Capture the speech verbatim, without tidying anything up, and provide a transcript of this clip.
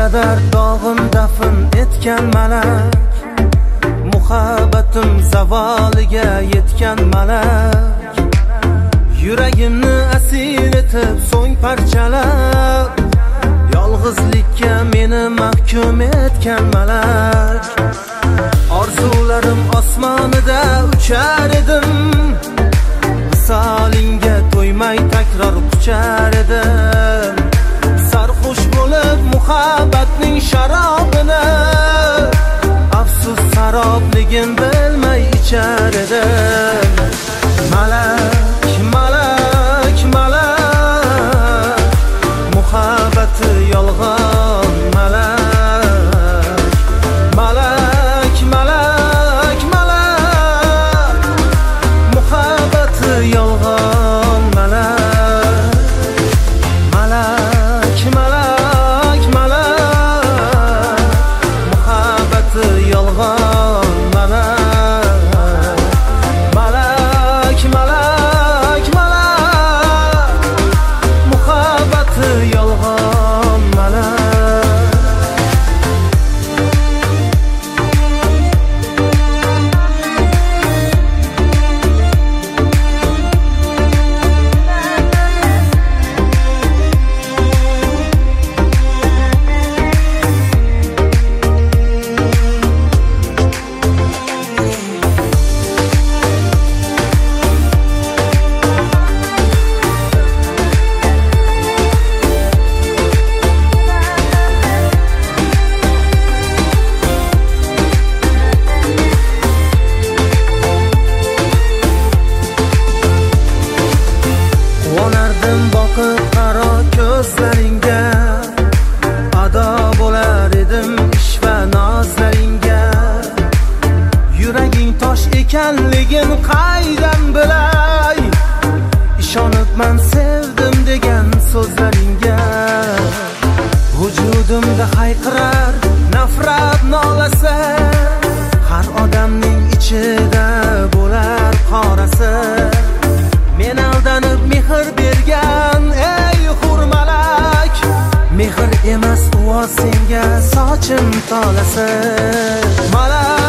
qadar dog'im dafn etgan malak, muhabbatim zavoliga yetgan malak, yuragimni asir etib so'ng parchalab, yolg'izlikka meni mahkum etgan malak. Orzularim osmonida uchar edim, visolingga to'ymay takror quchar edim. Sarxush bo'lib muhabbatning sharobini, afsus sarobligin bilmay ichar edim. Malak, malak, malak, muhabbati yolg'on malak. Malak, malak, malak, muhabbati yolg'on malak. Malak, malak, malak, muhabbati yolg'on malak. Malak, malak, malak, muhabbati yolg'on malak. Quvonardim boqib qaro ko'zlaringga, ado bo'lar edim ish va nozlaringga. Yuraging tosh ekanligin qaydan bilay, ishonibman sevdim degan so'zlaringga. Vujudimda hayqirar nafrat nolasi, har odamning ichida bo'lar qorasi. Men aldanib mehr bergan ey hurmalak, mehr emas u senga sochim tolasi. Malak